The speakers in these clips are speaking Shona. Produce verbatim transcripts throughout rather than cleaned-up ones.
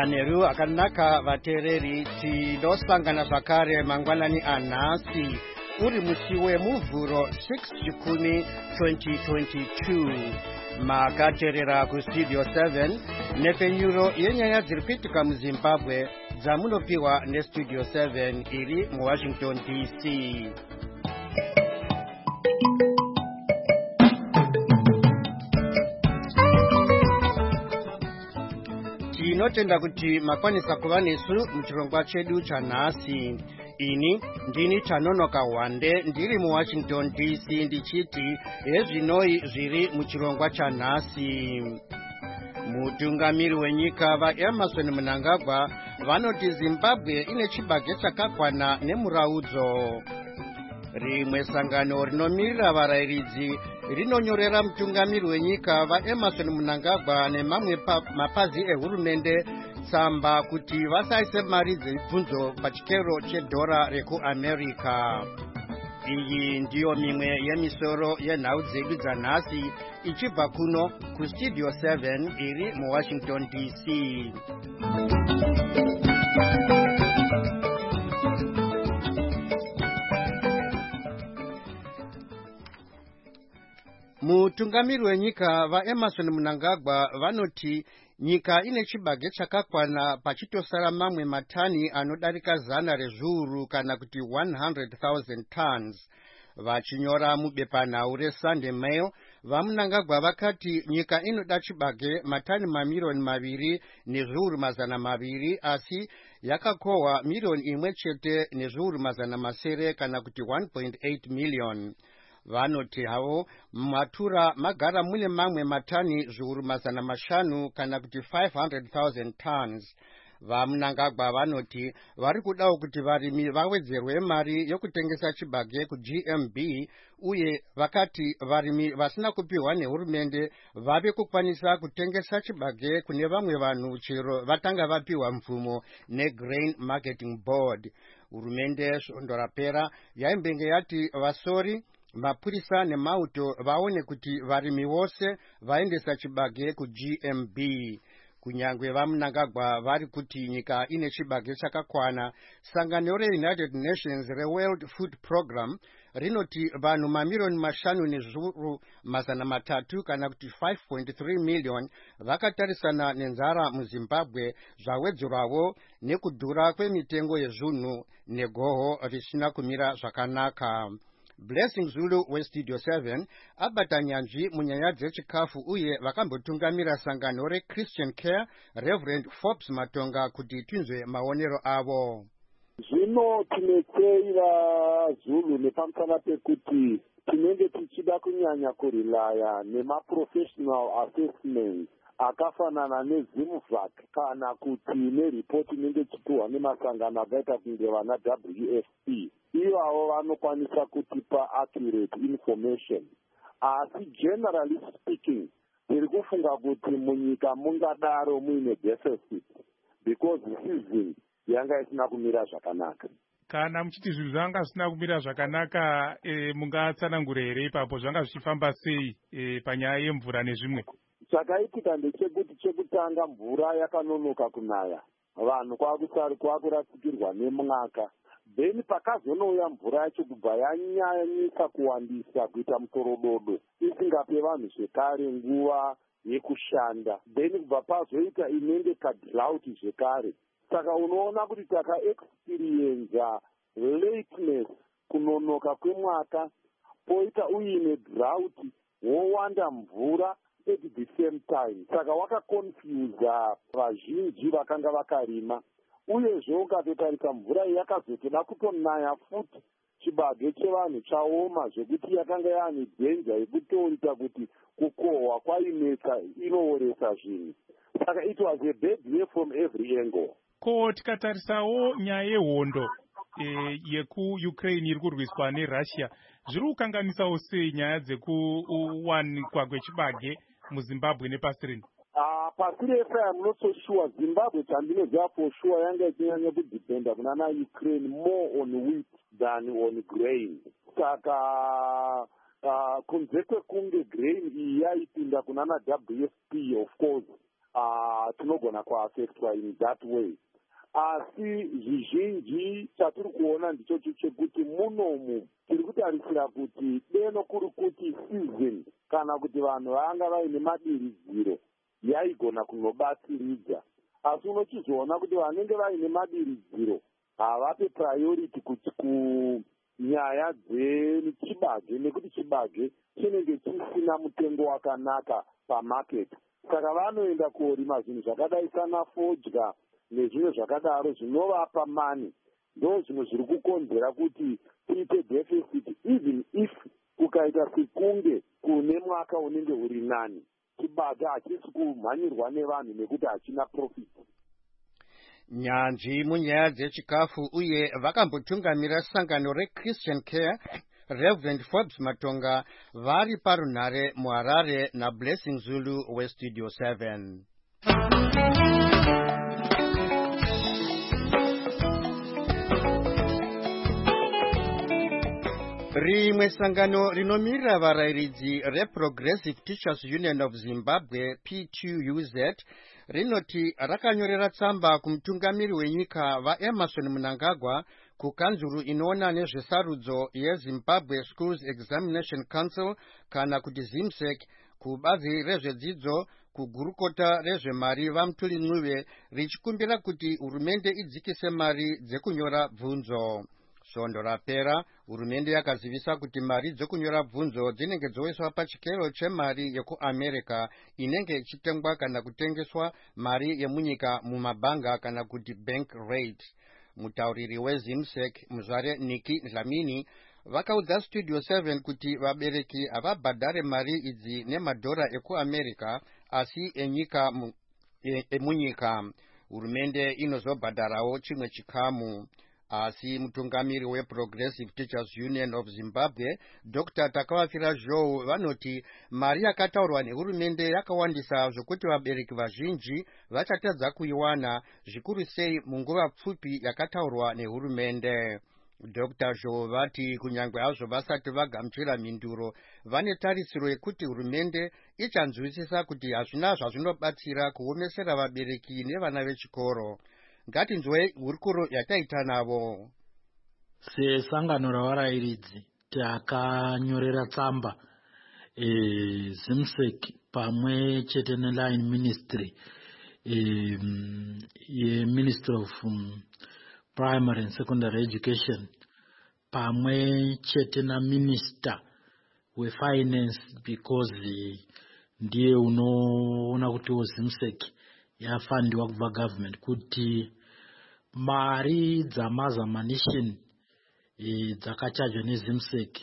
Maneru akanaka vatereri tinosangana zvakare mangwanani anhasi uri musi wemuvhuro six June twenty twenty-two. Makaterera kustudio seven nepenyuro yenyaya dziri kuitika muZimbabwe dzamunopiwa nestudio seven iri muWashington D C. Tinotenda kuti makwanisa kuva nesu muchirongwa chedu chanhasi. Ini ndini Chanonoka Wande ndiri muWashington D C ndichiti ezvinoi zviri muchirongwa chanhasi. Mutungamiri wenyika vaEmerson Mnangagwa vanoti Zimbabwe ine chibage chakakwana nemuraudzo. Rimwe sangano rinomirira varayiridzi rinonyorera mutungamiri wenyika vaEmerson Mnangagwa nemamwe mapazi ehurumende tsamba kuti vasaise mari dzebvunzo pachikero chedhora rekuAmerica. Iyi ndiyo mimwe yemisoro yenhau dzedu dzanhasi ichibva kuno kustudio seven iri muWashington D C. Mutungamiri wenyika vaEmerson Mnangagwa vanoti nyika ine chibage chakakwana pachitosara mamwe matani anodarika zana rezviuru kana kuti one hundred thousand tons. Vachinyora mubepanhau reSunday Mail, vaMnangagwa vakati nyika inoda chibage matani mamirioni maviri nezviuru mazana maviri asi yakakohwa milioni imwe chete nezviuru mazana masere kana kuti one point eight million. Vanoti havo matura magara mune mamwe matani zviuru mazana mashanu kana kuti five hundred thousand tons. VaMnangagwa vanoti vari kudawo kuti varimi vawedzerwe mari yokutengesa chibage kuG M B uye vakati varimi vasina kupiwa nehurumende vave kukwanisa kutengesa chibage kune vamwe vanhu chero vatanga vapiwa mvumo neGrain Marketing Board. Hurumende svondo rapera yaimbenge yati vasori mapurisa nemauto vaone kuti varimi vose vaendesa chibage kuG M B. Kunyangwe vaMnangagwa vari kuti nyika ine chibage chakakwana, sangano reUnited Nations reWorld Food Program rinoti vanhu mamilioni mashanu nezviuru mazana matatu kana kuti five point three million vakatarisana nenzara muZimbabwe zvawedzerwawo nekudhura kwemitengo yezvinhu negoho risina kumira zvakanaka. Blessing Zulu weStudio seven abata nyanzvi munyaya dzechikafu uye vakambotungamira sangano reChristian Care Reverend Forbes Matonga kuti tinzwe maonero avo. Zvino tinotseira Zulu nepamusana pekuti tinenge tichida kunyanya kurilaya nemaprofessional assessments akafanana neZimvac kana kuti neripoti inenge chipiwa nemasangano akaita kunge vana W F P. Ivavo vanokwanisa kutipa accurate information. Asi generally speaking, tiri kufunga kuti munyika mungadaro muine deficit because season yanga isina kumira zvakanaka. Kana muchiti zvinhu zvanga zvisina kumira zvakanaka, e, mungatsanangura here ipapo zvanga zvichifamba sei e, panyaya yemvura nezvimwe? Chakaitika ndechekuti chekutanga mvura yakanonoka kunaya, vanhu kwakurasikirwa nemwaka. Then pakazonouya mvura yacho kubva yanyanyisa kuwandisa kuita musorododo isingape vanhu zvekare nguva yekushanda. Then kubva pazoita inenge kadrought zvekare. Saka unoona kuti takaexperienza lateness, kunonoka kwemwaka, poita uine drought, wowanda mvura at the same time. Saka wakakonfusa vazhinji vakanga vakarima. Uyezve ukatotarisa mvura yakazotoda kutonaya futi, chibage chevanhu chaoma zvekuti yakanga yaane dhenja yekutoita kuti kukohwa kwainetsa inooresa zvinhu. Saka it was a bad year from every angle. Ko tikatarisawo nyaya yehondo e, yekuUkraine iri kurwiswa neRussia, zviri kukanganisawo sei nyaya dzekuwanikwa kwechibage muZimbabwe nepasi rino? Uh, pasi rese I'm not so sure. Zimbabwe chandinoziva for sure yanga ichinyanya kudependa kunana Ukraine more on wheat than on grain. Saka uh, kunze kwekunge grain iyi yaipinda kunana W F P of course, uh, tinogona kuaffectwa in that way. Asi zvizhinji chatiri kuona ndichocho chekuti munomu tiri kutarisira kuti deno kuri kuti season kana kuti vanhu vanga vaine madiridziro yaigona kunobatsiridza. Asi unochizoona kuti vanenge vaine madiridziro havape priority kuti kunyaya dzechibage, nekuti chibage chinenge chisina mutengo wakanaka pamarket. Saka vanoenda korima zvinhu zvakadai sana fodya nezvimwe zvakadaro zvinovapa mani. Ndo zvinhu zviri kukonzera kuti tiite deficit, even if kukaita sekunge kune mwaka unenge uri nani, chibage hachisi kumhanyirwa nevanhu nekuti hachina profit. Nyanzvi munyaya dzechikafu uye vakambotungamira sangano reChristian Care Reverend Forbes Matonga vari parunhare muHarare naBlessing Zulu weStudio seven. Rimwe sangano rinomirira varayiridzi reProgressive Teachers Union of Zimbabwe P T U Z rinoti rakanyorera tsamba kumutungamiri wenyika vaEmmerson Mnangagwa kukanzuru inoona nezvesarudzo yeZimbabwe Schools Examination Council kana kuti ZIMSEC, kubazi rezvedzidzo kugurukota rezvemari vaMutuli Ncube richikumbira kuti hurumende idzikise mari dzekunyora bvunzo. Svondo rapera hurumende yakazivisa kuti mari dzekunyora bvunzo dzinenge dzoiswa pachikero chemari yekuAmerica inenge ichitengwa kana kutengeswa mari yemunyika mumabhanga kana kuti bank rate. Mutauriri weZIMSEC Muzvare Nikki Dlamini vakaudza Studio seven kuti vabereki havabhadhare mari idzi nemadhora ekuAmerica asi enyika emunyika. Hurumende inozobhadharawo chimwe chikamu. Asi mutungamiri weProgressive Teachers Union of Zimbabwe Doctor Takawafira Zhou vanoti mari yakataurwa nehurumende yakawandisa zvokuti vabereki vazhinji vachatadza kuiwana, zvikuru sei munguva pfupi yakataurwa nehurumende. Doctor Zhou vati kunyangwe hazvo vasati vagamuchira mhinduro vane tarisiro yekuti hurumende ichanzwisisa kuti hazvina zvazvinobatsira kuomesera vabereki nevana vechikoro. Ngatinzwe hurukuro yataita navo. Sesangano ravarayiridzi takanyorera tsamba e, ZIMSEC pamwe chete neLine Ministry e, ye Ministry of um, Primary and Secondary Education pamwe chete na Minister weFinance, because ndiye unoona kuti ZIMSEC yafandiwa kubva government kuti mari dzamazamanisheni e, dzakachajwa neZIMSEC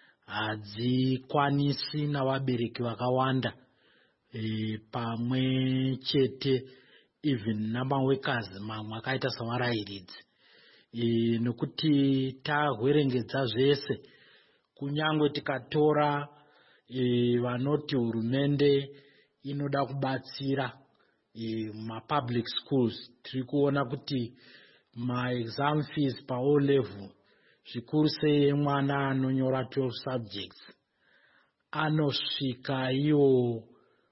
hadzikwanisi navabereki vakawanda e, pamwe chete even namawekazi mamwe akaita savarayiridzi e, nokuti tahwerengedza zvese kunyangwe tikatora e, vanoti hurumende inoda kubatsira ma-public schools, tiri kuona kuti ma-exam fees pa O level zvikuru sei mwana anonyora twelve subjects anosvika iwo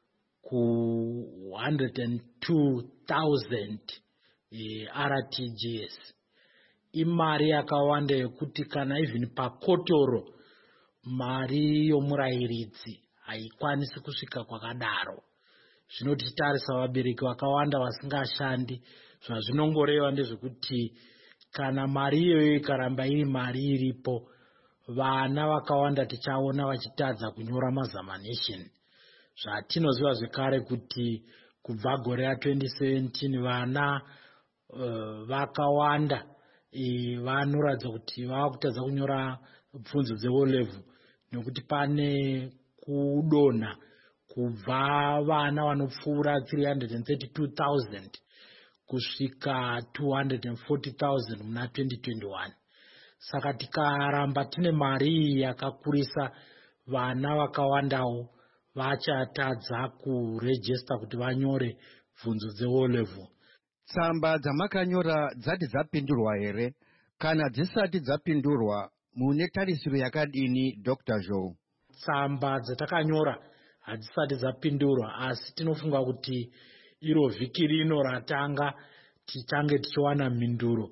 ku one hundred two thousand e, R T G S. Imari yakawanda yekuti kana even pakotoro mari yomurayiridzi haikwanisi kusvika kwakadaro. Zvinotitarisa vabereki vakawanda vasingashandi. Zvazvinongoreva ndezvekuti kana mari iyoyo ikaramba iri mari iripo, vana vakawanda tichaona vachitadza kunyora mazamanation. Zvatinoziva zvekare kuti kubva gore ra twenty seventeen vana uh, vakawanda e, vanoratidza kuti vakutadza kunyora bvunzo dze-O level nekuti pane kudonha kubva vana vanopfuura three hundred thirty-two thousand kusvika two hundred forty thousand muna twenty twenty-one. Saka tikaramba tine mari yakakurisa, vana vakawandawo vachatadza kuregister kuti vanyore bvunzo dze-O level. Tsamba dzamakanyora dzati dzapindurwa here? Kana dzisati dzapindurwa mune tarisiro yakadini, Doctor Zhou? Tsamba dzatakanyora hadzisati dzapindurwa, asi tinofunga kuti iro vhiki rino ratanga tichange tichiwana mhinduro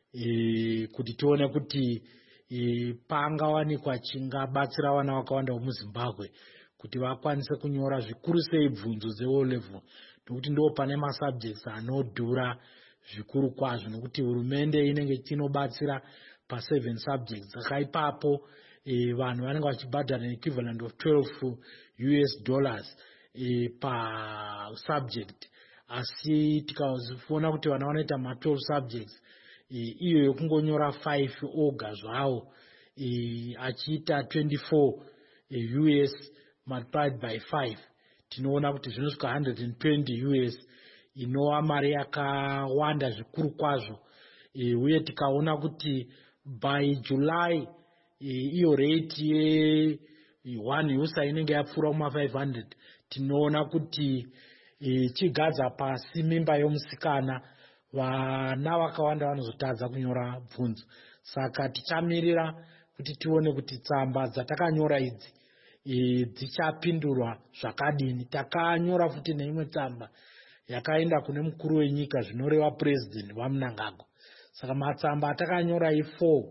e, kuti tione kuti e, pangawanikwa chingabatsira vana vakawanda vemuzimbabwe kuti vakwanise kunyora zvikuru sei bvunzo dze-O level, nokuti ndo pane masubjects anodhura zvikuru kwazvo, nokuti hurumende inenge inobatsira pa seven subjects. Saka ipapo e, vanhu vanenge vachibhadhara equivalent of twelve U S dollars e, pa subject. Asi tikaona kuti vana vanoita ma twelve subjects e, iyo yokungonyora five oga zvavo e, achiita twenty-four e, U S multiplied by five, tinoona kuti zvinosvika one hundred twenty U S, inova mari yakawanda zvikuru kwazvo. E, uye tikaona kuti by July e, iyo rate ye one user inenge yapfuura kuma five hundred, tinoona kuti e, chigadza pasi mimba yomusikana, vana vakawanda vanozotadza kunyora bvunzo. Saka tichamirira kuti tione kuti tsamba dzatakanyora idzi e, dzichapindurwa zvakadini. Takanyora futi neimwe tsamba yakaenda kune mukuru wenyika, zvinoreva president vaMnangagwa. Saka matsamba atakanyora i-four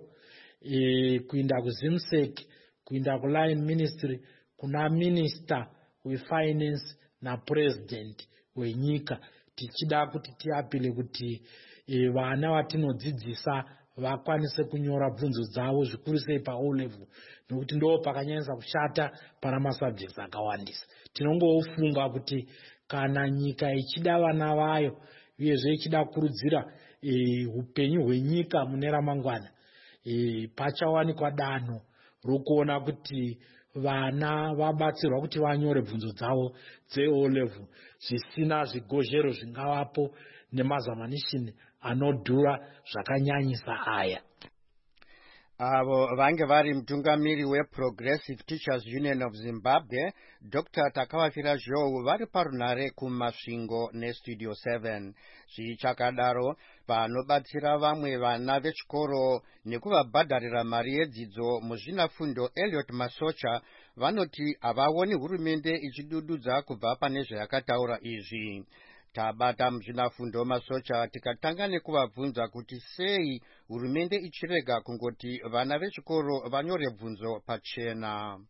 e, kuinda kuZimsek, kuinda kuline ministry, kuna minister wefinance na president wenyika, tichida kuti tiapile kuti e, vana vatinodzidzisa vakwanise kunyora bvunzo dzavo zvikuru sei pa-O level, nokuti ndo pakanyanyisa kushata pana masubjects akawandisa. Tinongofunga kuti kana nyika ichida vana vayo uyezve ichida kurudzira e, upenyu hwenyika mune ramangwana, e, pachawanikwa danho rokuona kuti vana vabatsirwa kuti vanyore bvunzo dzavo dze-O level zvisina zvigozhero zvingavapo nemazamanishini anodhura zvakanyanyisa aya. Avo vange vari mutungamiri we-Progressive Teachers Union of Zimbabwe, Doctor Takavafira Zhou, vari parunhare kumasvingo neStudio seven. Zvichakadaro, vanobatsira vamwe vana vechikoro nekuvabhadharira mari yedzidzo muzvinafundo Elliot Masocha vanoti havaoni hurumende ichidududza kubva pane zvayakataura izvi. Tabata muzvinafundo Masocha tikatanga nekuvabvunza kuti sei hurumende ichirega kungoti vana vechikoro vanyore bvunzo pachena.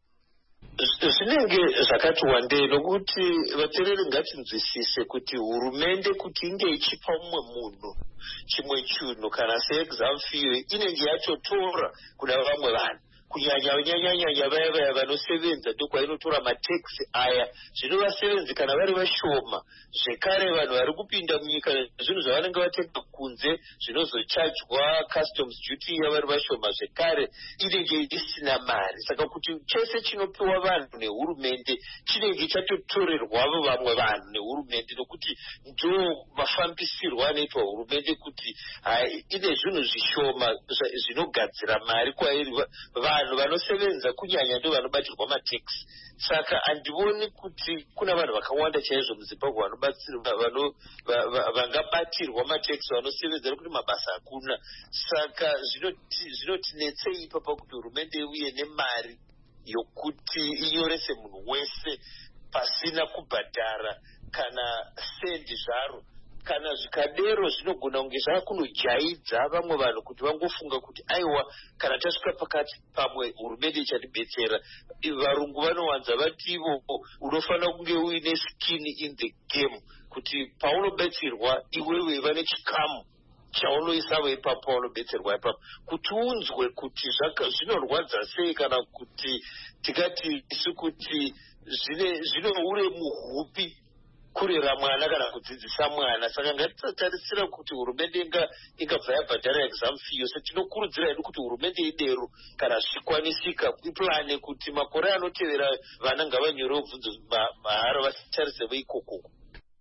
Zvinenge zvakati wandei, nokuti vateereri ngatinzwisise kuti hurumende kuti inge ichipa mumwe munhu chimwe chinhu kana seexam fee inenge yachotora kuna vamwe vanhu, kunyanya nyanyanya vaya vaya vanosevenza ndokwainotora mataxi aya. Zvino vasevenzi kana vari vashoma, zvekare vanhu vari kupinda munyika zvinhu zvavanenge vatenga kunze zvinozochajwa customs duty yavari vashoma, zvekare inenge isina mari. Saka kuti chese chinopiwa vanhu nehurumende chinenge chatotorerwavo vamwe vanhu nehurumende, nokuti ndo mafambisirwo anoitwa hurumende kuti ine zvinhu zvishoma zvinogadzira mari kwairi vanhu vanosevenza, kunyanya ndo vanobatirwa mataxi. Saka handivoni kuti kuna vanhu vakawanda chaizvo muZimbabwe vanobatsirwa vangabatirwa mataxi vanosevenza, nekuti mabasa hakuna. Saka zvinotinetsei ipapa kuti hurumende uye nemari yokuti inyorese munhu wese pasina kubhadhara kana sendi zvaro. Kana zvikadero zvinogona kunge zvakunojaidza vamwe vanhu kuti vangofunga kuti aiwa, kana tasvika pakati pamwe hurumende ichatibetsera. Varungu vanowanza vati ivo unofanira kunge uine skin in the game, kuti paunobetserwa iwewe vane chikamu chaunoisavo ipapo paunobetserwa ipapo, kuti unzwe kuti zvinorwadza sei, kana kuti tikati isu kuti zvine uremu hupi kurera mwana kana kudzidzisa mwana. Saka ngatitarisira kuti hurumende ingabva yabhadhara exam fee yose. Tinokurudzira hedu kuti hurumende idero kana zvikwanisika iplane kuti makore anotevera vana ngavanyorewo bvunzo mahara vasitarisevo ikoko.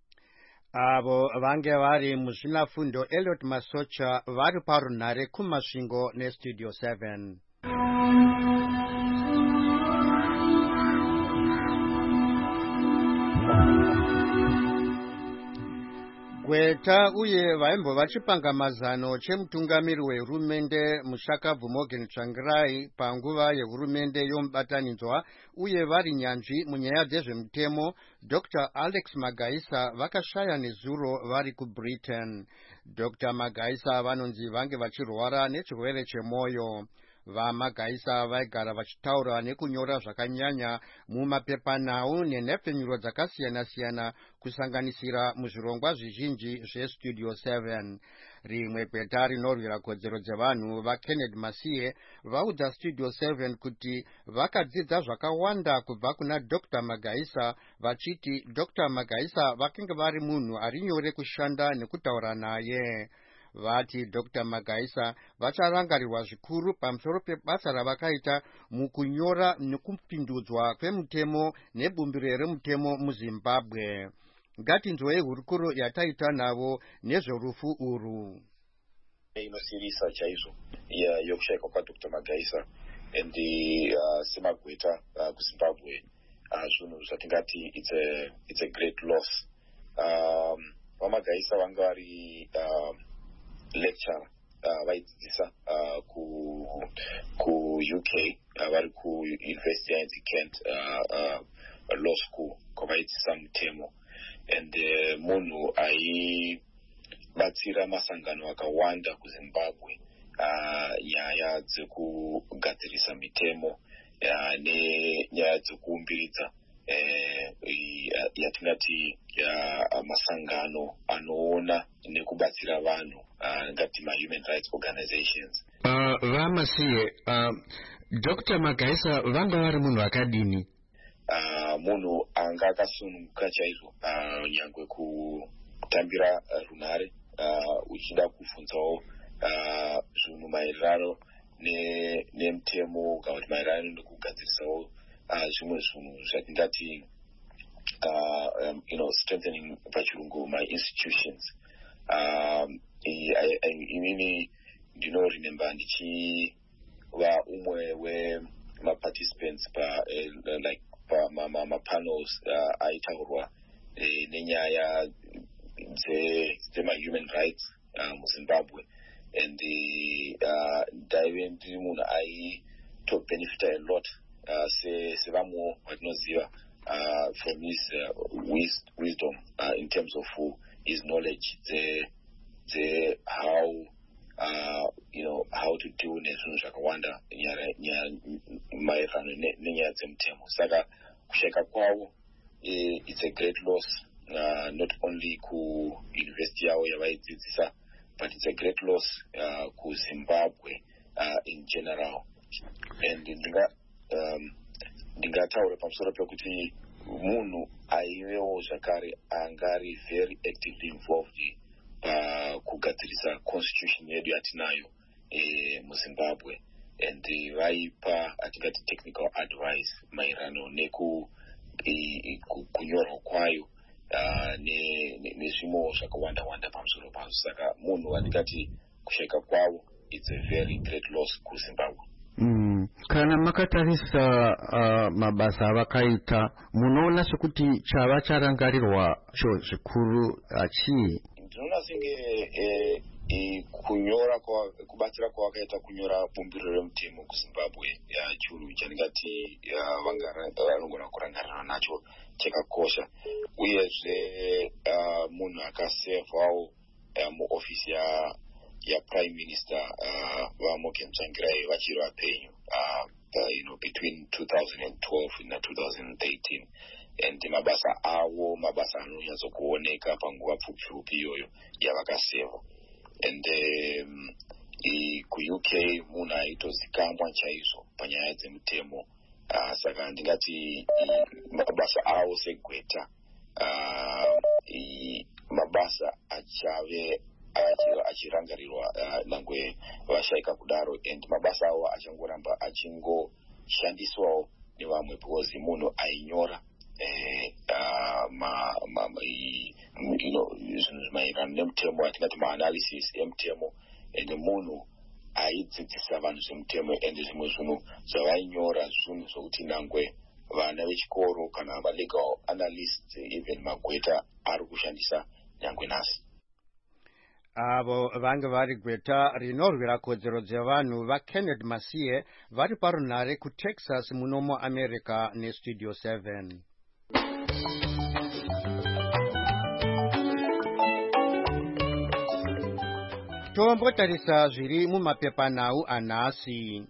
Avo vange vari muzvinafundo Elliot Masocha vari parunhare kumasvingo neStudio seven. Gweta uye vaimbo vachipanga mazano chemutungamiri wehurumende Mushakabvu Morgan Tsvangirai panguva yehurumende yomubatanidzwa uye vari nyanzvi munyaya dzezvemutemo Doctor Alex Magaisa vakashaya nezuro vari kuBritain. Doctor Magaisa vanonzi vange vachirwara nechirwere chemwoyo. VaMagaisa vaigara vachitaura nekunyora zvakanyanya mumapepanhau nenhepfenyuro dzakasiyana-siyana kusanganisira muzvirongwa zvizhinji zveStudio seven. Rimwe gweta rinorwira kodzero dzevanhu vaKenneth Masiye vaudza Studio seven kuti vakadzidza zvakawanda kubva kuna Doctor Magaisa vachiti Doctor Magaisa vakange vari munhu ari nyore kushanda nekutaura naye. Vati Doctor Magaisa vacharangarirwa zvikuru pamusoro pebasa ravakaita mukunyora nekupindudzwa kwemutemo nebumbiro remutemo muZimbabwe. Ngatinzwei hurukuro yataita navo nezverufu urwu. Inosirisa chaizvo ya yokushayikwa kwaDoctor Magaisa and uh, semagweta uh, kuZimbabwe zvinhu zvatingati it's a it's a great loss. Um, vaMagaisa vanga vari uh, lecture uh, vaidzidzisa uh, ku ku U K uh, vari ku University yanzi Kent uh, uh, law school kwavaidzidzisa mutemo and uh, munhu aibatsira masangano akawanda kuZimbabwe uh, nyaya dzekugadzirisa mitemo uh, nenyaya dzekuumbiridza Eh, yatingati ya masangano anoona nekubatsira vanhu uh, ngati ma-human rights organizations. Uh, Vamasiye, uh, Doctor Magaisa vanga vari munhu akadini? Uh, munhu anga akasununguka chaizvo uh, nyangwe kutambira uh, runhare uh, uchida kufunzawo uh, zvinhu maererano nemutemo kana kuti maererano nekugadzirisawo Uh, zvimwe zvinhu zvatingati uh, um, you know, strengthening pachirungu my institutions. Um, inini ndinoremember ndichiva umwe wemaparticipants pa uh, like pa mapanels uh, aitaurwa uh, nenyaya dzema-human rights uh, muZimbabwe and uh, ndaive ndiri munhu aitobenefita a lot Uh, se sevamwe watinoziva uh, from his uh, wis wisdom uh, in terms of uh, his knowledge the the how uh, you know how to do nezvinhu zvakawanda maererano nenyaya dzemutemo saka kushayika kwavo it's a great loss uh, not only ku university yavo yavaidzidzisa but it's a great loss uh, ku Zimbabwe uh, in general and ndinga Um, ndingataura pamusoro pekuti munhu aivewo zvakare angari very actively involved pakugadzirisa constitution yedu yatinayo eh, muZimbabwe and vaipa atingati technical advice maererano neku eh, kunyorwa kwayo uh, nezvimwewo zvakawanda wanda pamusoro pazo saka munhu andingati kushayika kwavo it's a very great loss kuZimbabwe. Mm. Kana makatarisa uh, mabasa avakaita munoona sekuti chava charangarirwa cho zvikuru chii? Ndinoona senge eh, eh, kunyora kwa kubatsira kwavakaita kunyora bumbiro remutemo kuZimbabwe ya chinhu chandingati vanogona kurangarira nacho chakakosha uyezve uh, munhu akasevawo uh, muofisi ya ya prime minister uh, vaMorgan Tsvangirai vachiri vapenyu uh, uh, you know between two thousand twelve na two thousand thirteen and mabasa avo mabasa anonyatsokuoneka panguva pfupi iyoyo yavakaseva and um, ku-U K munhu aitozikamwa chaizvo panyaya dzemutemo uh, saka ndingati mabasa avo segweta uh, mabasa achave achirangarirwa nangwe vashayika kudaro and mabasa avo achangoramba achingoshandiswawo nevamwe because munhu ainyora zvinhu maererano nemutemo atingati maanalysis emutemo and munhu aidzidzisa vanhu zvemutemo and zvimwe zvinhu zvavainyora zvinhu zvokuti nangwe vana vechikoro kana malegal analyst even magweta ari kushandisa nyangwe nhasi. avo vange vari gweta rinorwira kodzero dzevanhu vaKenneth Masiye vari parunhare kuTexas muno muAmerica neStudio seven. Tombotarisa zviri mumapepanhau anhasi.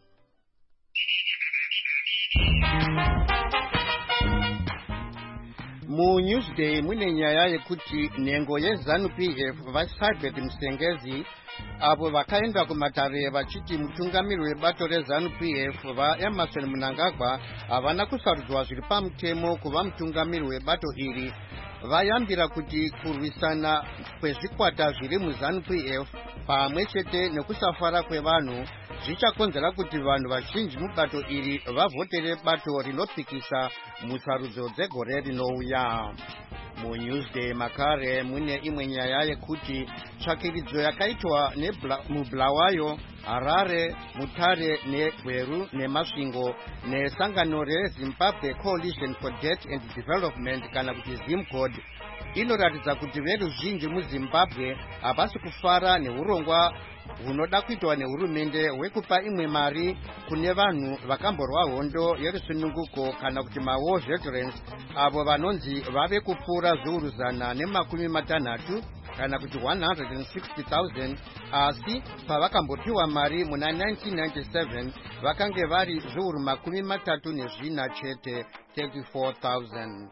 Mu Newsday mune nyaya yekuti nhengo yeZANU P F vaSabet Musengezi avo vakaenda kumatare vachiti mutungamiri webato reZANU P F vaEmerson Mnangagwa havana kusarudzwa zviri pamutemo kuva mutungamiri webato iri. Vayambira kuti kurwisana kwezvikwata zviri muZANU P F pamwe chete nekusafara kwevanhu zvichakonzera kuti vanhu vazhinji mubato iri vavhotere bato rinopikisa musarudzo dzegore rinouya. Mu Newsday makare mune imwe nyaya yekuti tsvakiridzo yakaitwa muBulawayo, Harare, Mutare neGweru neMasvingo nesangano reZimbabwe Coalition for Debt and Development kana kuti ZIMCOD inoratidza kuti veruzhinji muZimbabwe havasi kufara neurongwa hunoda kuitwa nehurumende hwekupa imwe mari kune vanhu vakamborwa hondo yerusununguko kana kuti mawar veterans avo vanonzi vave kupfuura zviuru zana nemakumi matanhatu kana kuti one hundred sixty thousand, asi pavakambopiwa mari muna nineteen ninety-seven vakange vari zviuru makumi matatu nezvina chete, thirty-four thousand.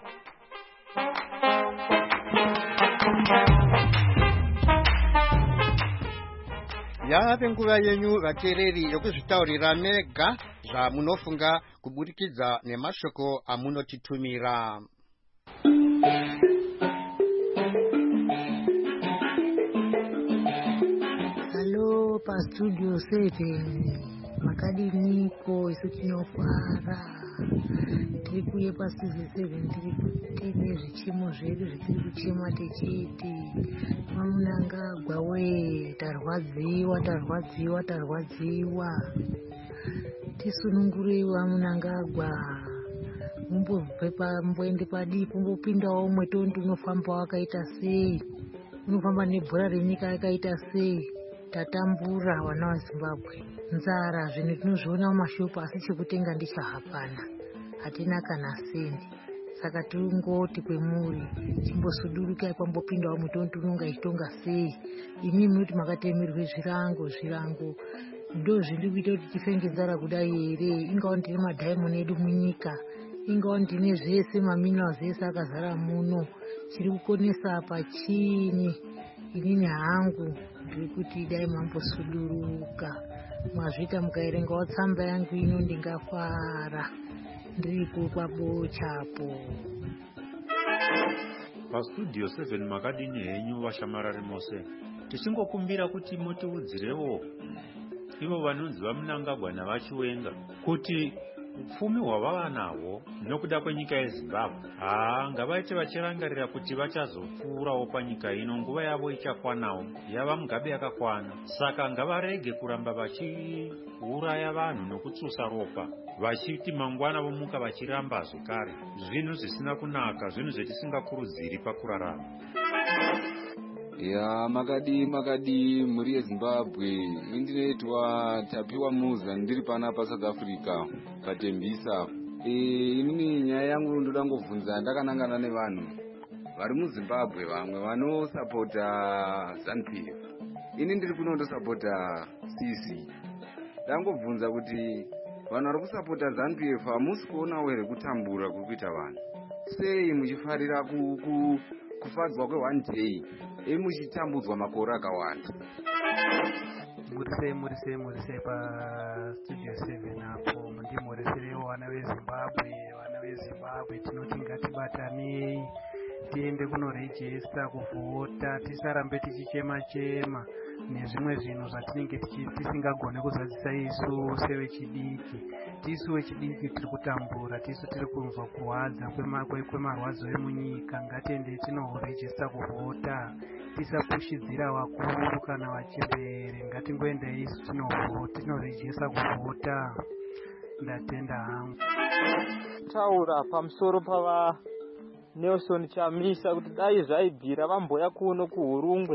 Yave nguva yenyu vateereri yokuzvitaurira mega zvamunofunga kuburikidza nemashoko amunotitumira. Halo paStudio seven, makadiniko isu tinofara tiri kuye paStudio seven tine zvichemo zvedu zvetiri kuchema techiti Mnangagwa we tarwadziwa tarwadziwa tarwadziwa tisunungureiwa Mnangagwa mumbobve pamboende padii pombopindawo umwe tonti unofamba wakaita sei, unofamba nebhora renyika yakaita sei. Tatambura vana vaZimbabwe, nzara zvinhu tinozviona mumashopu asi chekutenga ndicho hapana, hatina kana sendi. Saka tingoti kwemuri chimbosudurukai pambopindawo mutonto unonga ichitonga sei. Imi munoti makatemerwe zvirango zvirango ndo zviri kuita kuti tifenge nzara kudai here. Ingawa ndine madhaimoni edu munyika, ingawa ndine zvese maminerals ese akazara muno, chiri kukonesa apa chini? Inini hangu ndiri kuti dai mambosuduruka, mwazvita mukaerengawo tsamba yangu ino ndingafara ndiripo pabochapo. paStudio seven makadini henyu vashamarari mose, tichingokumbira kuti mutiudzirewo ivo vanonzi vaMnangagwa navaChiwenga kuti upfumi hwavava nahwo nokuda kwenyika yeZimbabwe haa ngavaite vachirangarira kuti vachazopfuurawo panyika ino, nguva yavo ichakwanawo, yava mugabe yakakwana. Saka ngavarege kuramba vachiuraya vanhu nokutsusa ropa vachiti mangwana vomuka vachiramba zvekare, zvinhu zvisina kunaka, zvinhu zvetisingakurudziri pakurarama. Ya makadi makadi muri yeZimbabwe, indinoitwa Tapiwa Muza ndiri pana pa South Africa patembisa. Eh inini nyaya yangu ndoda ngovhunza, ndakanangana nevanhu vari muZimbabwe vamwe vanosapota ZANU P F, ini ndiri kunondo sapota C C. Ndangovhunza kuti vanhu vari kusapota ZANU P F hamusi kuonawo here kutambura kuri kuita vanhu, sei muchifarira ku, ku kufadzwa kwe one day emuchitambudzwa makore akawanda? Murise murise murise paStudio seven apo mundimureserewo vana veZimbabwe, vana veZimbabwe tinoti ngatibatanei tiende kunorejista kuvhota, tisarambe tichichema chema nezvimwe zvinhu zvatinenge tisingagone kuzadzisa isu sevechidiki. Tisu vechidiki tiri kutambura, tisu tiri kunzwa kurwadza kwemarwadzo emunyika. Ngatiende tinorejista kuvhota, tisapushidzira vakuru kana vachembere. Ngatingoenda isu tinorejista kuvhota. Ndatenda hangu. Taura pamusoro pava Nelson Chamisa kuti dai zvaibvira vamboya kuno kuHurungwe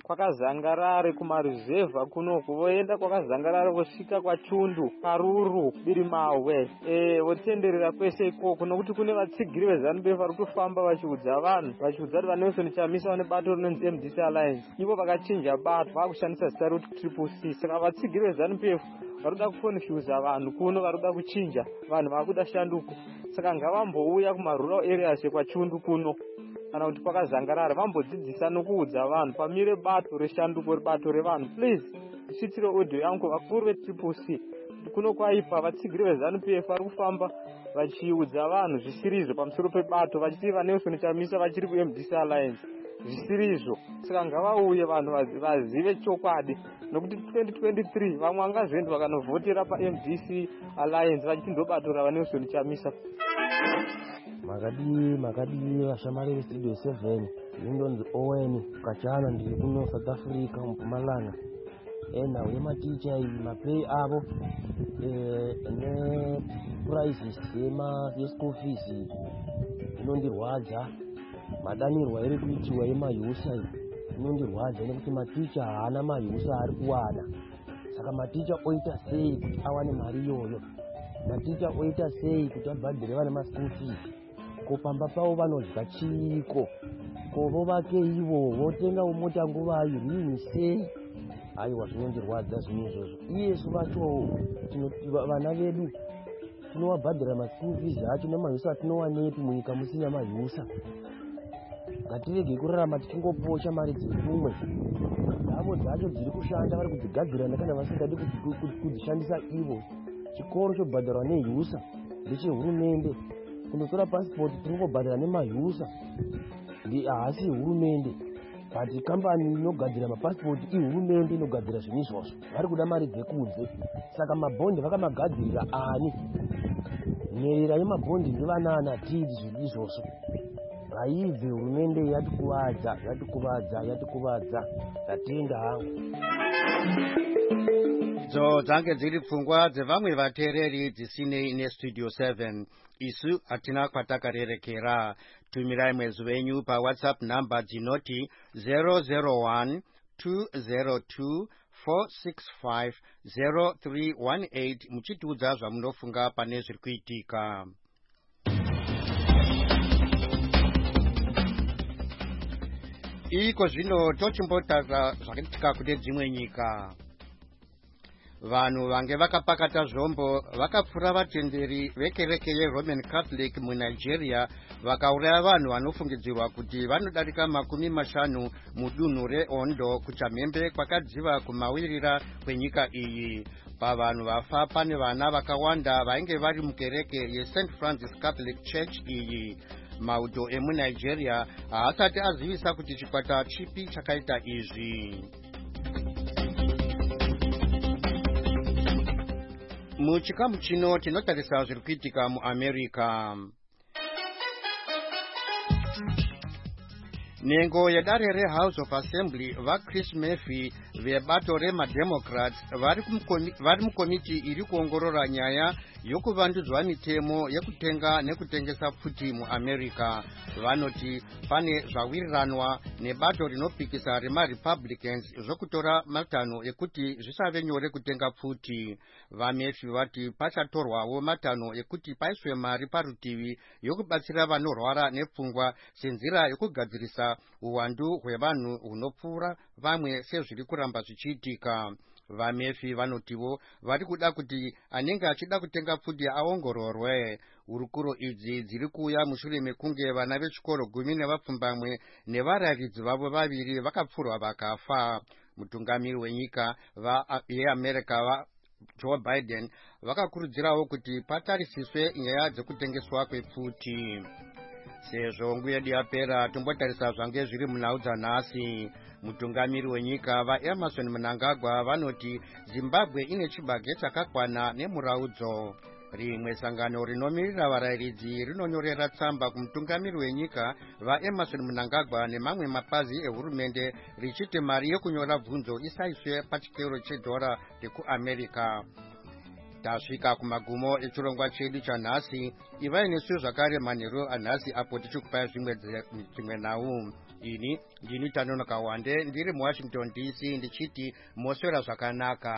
kwakazangarare kumaruzevha kunoko voenda kwakazangarare vosvika kwachundu karuru birimawe e, votenderera kwese ikoko nokuti kune vatsigiri vezanu p f vari kufamba vachiudza vanhu vachiudza kuti vanelson chamisa vane bato rinonzi M D C Alliance ivo vakachinja bato vakushandisa zita rekuti triple C saka vatsigiri vezanu p f vari kuda kukonfyuza vanhu kuno vari kuda kuchinja vanhu vakuda shanduko saka ngavambouya kumarural areas ekwachundu kuno kana kuti kwakazangarara vambodzidzisa nokuudza vanhu pamire bato reshanduko bato revanhu please isvitsire audio yangu vakuru vetriple C kuno kwaipa vatsigiri vezanu p f vari kufamba vachiudza vanhu zvisirizvo pamusoro pebato vachiti vanelson chamisa vachiri ku-M D C Alliance zvisirizvo saka ngavauye vanhu vazive chokwadi nokuti twenty twenty-three vamwe vangazvoendwa kanovhotera pa-M D C Alliance vachiti ndobato ravanelson chamisa. makadi makadi vashamari vestudio seven indonzi Owen Kachana ndiri kuno South Africa muMpumalanga ena uye maticha maplay avo ne prices yema school fees inondirwadza madanirwa iri kuitiwa yemayusa inondirwadza nekuti maticha haana mayusa ari kuwana saka maticha oita sei kuti awane mari iyoyo maticha oita sei kuti abhadhire vana maschool fees kopamba pavo vanodya chiko kovo vake ivo votenga umota nguvayo rini sei aiwa zvinondirwadza zvinhu izvozvo iyesu vacho vana vedu tinovabhadhira maschool fees acho nemayusa atinowanepi munyika musina mayusa ngatirege kurarama tichingoposha mari dziri kumwe dzavo dzacho dziri kushanda vari kudzigadzirana kana vasingadi kudzishandisa ivo chikoro chobhadharwa neyusa ndechehurumende kundotora pasipoti tingobhadhara nemayusa haasi hurumende but kambani inogadzira mapasipoti ihurumende inogadzira zvinhu izvozvo vari kuda mari dzekunze saka mabhondi vakamagadzirira ani nherera yemabhondi ndevanana tidi zvinhu izvozvo ngaibve hurumende yatikuvadza yatikuvadza yatikuvadza ndatenda hangu dzo dzange dziri pfungwa dzevamwe vateereri dzisinei nestudio seven isu hatina kwatakarerekera tumirai mwezu venyu pawhatsapp namba dzinoti zero zero one two zero two four six five zero three one eight muchitiudza zvamunofunga pane zviri kuitika. Iko zvino tochimbotaura zvakaitika kune dzimwe nyika. Vanhu vange vakapakata zvombo vakapfura vatenderi vekereke yeRoman Catholic muNigeria vakauraya vanhu vanofungidzirwa kuti vanodarika makumi mashanu mudunhu reOndo kuchamhembe kwakadziva kumawirira kwenyika iyi. Pavanhu vafa pane vana vakawanda vainge vari mukereke yeSaint Francis Catholic Church iyi. Mauto emuNigeria haasati azivisa kuti chikwata chipi chakaita izvi. Muchikamu chino tinotarisa zviri kuitika muAmerica. Nengo yedare reHouse of Assembly vaChris Murphy vebato remademocrats vari mukomiti iri kuongorora nyaya yokuvandudzwa mitemo yekutenga nekutengesa pfuti muAmerica. Vanoti pane zvawiriranwa nebato rinopikisa remaRepublicans zvokutora matanho ekuti zvisave nyore kutenga pfuti. VaMurphy vati pachatorwawo matanho ekuti paiswe mari parutivi yokubatsira vanorwara nepfungwa senzira yokugadzirisa uwandu hwevanhu hunopfuura vamwe sezviri kuramba zvichiitika. VaMurphy vanotivo vari kuda kuti anenge achida kutenga pfuti aongororwe. Hurukuro idzi dziri kuuya mushure mekunge vana vechikoro gumi nevapfumbamwe nevararidzi vavo vaviri vakapfurwa vakafa. Mutungamiri wenyika yeAmerica Joe Biden vakakurudzirawo kuti patarisiswe nyaya dzekutengeswa kwepfuti. Sezvo nguva yedu yapera tombotarisa zvange zviri munhau dzanhasi. Mutungamiri wenyika vaEmerson Mnangagwa vanoti Zimbabwe ine chibage chakakwana nemuraudzo. Rimwe sangano rinomirira varayiridzi rinonyorera tsamba kumutungamiri wenyika vaEmerson Mnangagwa nemamwe mapazi ehurumende richiti mari yokunyora bvunzo isaiswe pachikero chedhora rekuAmerica. Tasvika kumagumo echirongwa chedu chanhasi. Ivai nesu zvakare manheru anhasi apo tichikupai zvimwe nhau. ini ndini Tanono Kawande ndiri mu Washington D C ndichiti moswera zvakanaka.